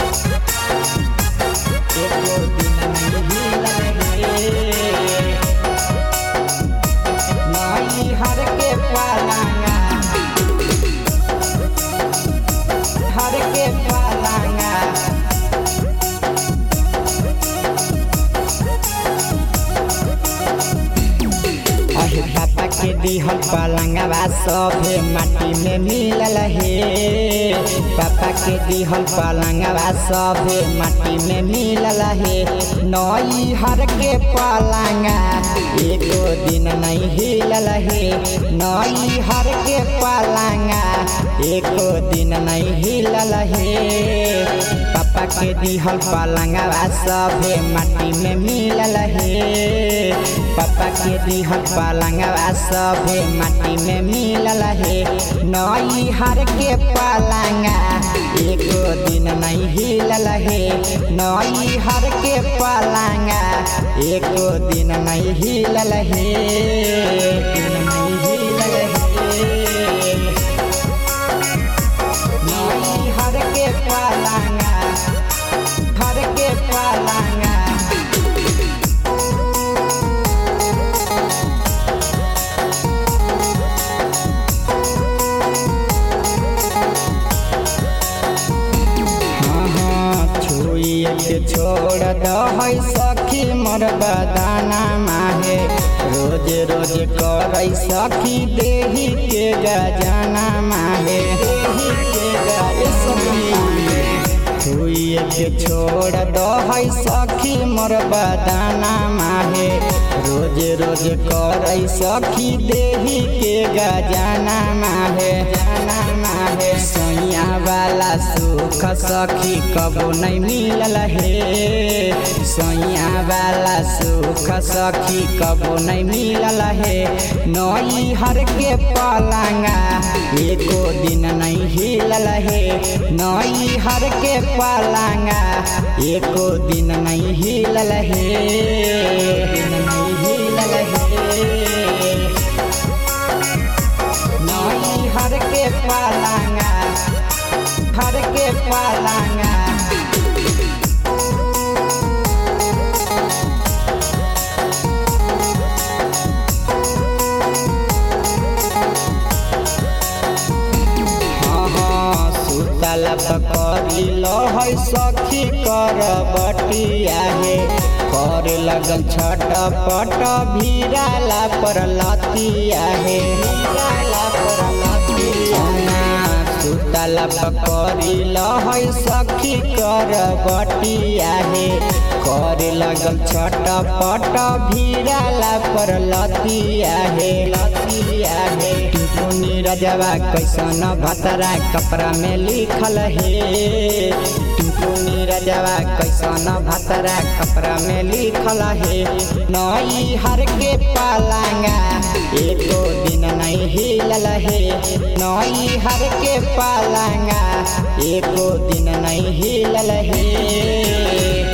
एको दिन नहीं हिलल नई हर के पलंगा हर के पलंगा अहे पापा के दिहल पलंगवा सभे माटी में मिलल हे पापा के दिहल पलंगवा सभे माटी में मिलल हे नई हर के पलंगा एको दिन नहीं हिलल हे नई हर के पलंगा एको दिन नहीं हिलल हे पापा के दिहल पलंगवा सभे माटी में मिलल हे पापा के दिहल पलंगवा सभे माटी में मिलल हे नई हर के पलंगा एको दिन नहीं हिलल हे नई हर के पलंगा एको दिन नहीं हिलल हे नहीं हिलल हे नई हर के पलंगा हर के पलंगा के छोड़ दहै सखी मोर बदाना माहे रोज रोज करै सखी देही के गजाना माहे देही के गजाना छुइए के छोड़ दहै सखी मोर बदाना माहे रोज रोज करै सखी देही के गजाना माहे जाना माहे सैया वाला सुख सखी कबो नहीं मिलल हे सैया वाला सुख सखी कबो नहीं मिलल हे नई हर के पलंगा एको दिन नहीं हिलल हे नई हर के पलंगा एको दिन नहीं हिलल हे नहीं हिलल हे नई हर के पलंगा हर के पलंगा सुतल पकड़ी लहै सखी कर बटिया हे कर लगल छटपट भीराला पर लतिया हे भीराला पर लतिया सुतल पकड़ी लहै सखी कर बटिया हे कर लगल छटपट भीराला पर लतिया हे लतिया हे टुनी रजवा कैसन भतरा कपड़ा में लिखल हे टुनी रजवा कैसन भतरा कपड़ा में लिखल हे नई हर के पलंगा एको दिन नहीं हिलल हे नई हर के पलंगा एको दिन नहीं हिलल हे।